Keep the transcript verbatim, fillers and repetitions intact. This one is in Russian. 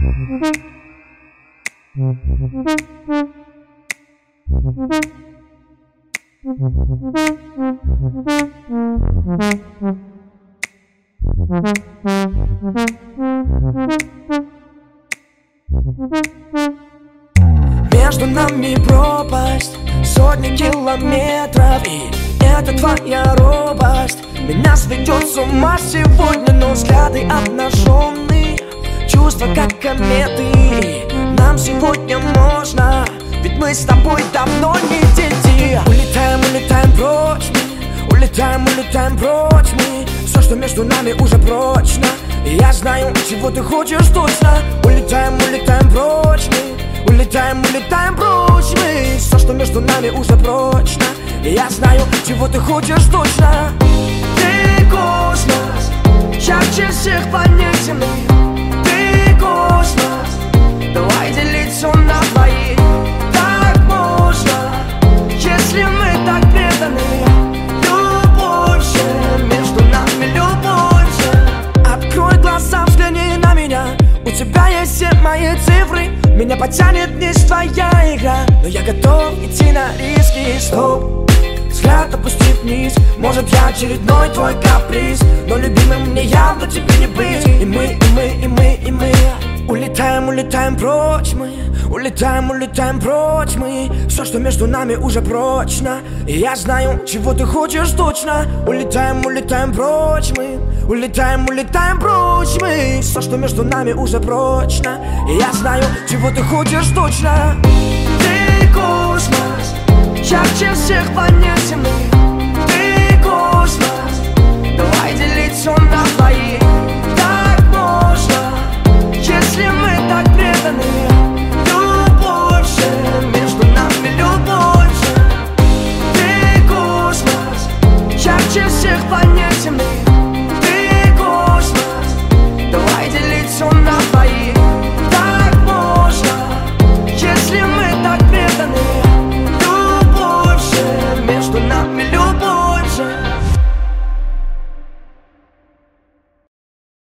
Между нами пропасть, сотни километров, и это твоя робость меня сведет с ума сегодня, но взгляды обнаженные, чувства как кометы. Нам сегодня можно, ведь мы с тобой давно не дети. Улетаем, улетаем прочь мы, улетаем, улетаем прочь мы. Все, что между нами, уже прочно, и я знаю, чего ты хочешь точно. Улетаем, улетаем прочь мы, улетаем, улетаем прочь мы. Все, что между нами, уже прочно, и я знаю, чего ты хочешь точно. Ты космос, ярче всех планет Земли. Ты космос, давай делить все на двоих. Так можно, если мы так преданы. Любовь же, между нами любовь же. Открой глаза, взгляни на меня. У тебя есть все мои цифры. Меня потянет вниз твоя игра, но я готов идти на риски. Стоп, взгляд опусти вниз. Может, я очередной твой каприз, но любимым мне явно тебе не быть. И мы, и мы, и мы, и мы улетаем, улетаем прочь мы, улетаем, улетаем прочь мы. Все, что между нами, уже прочно, и я знаю, чего ты хочешь точно. Улетаем, улетаем прочь мы, улетаем, улетаем прочь мы. Все, что между нами, уже прочно, и я знаю, чего ты хочешь точно. Ты космос, ярче всех планет Земли. Ты космос,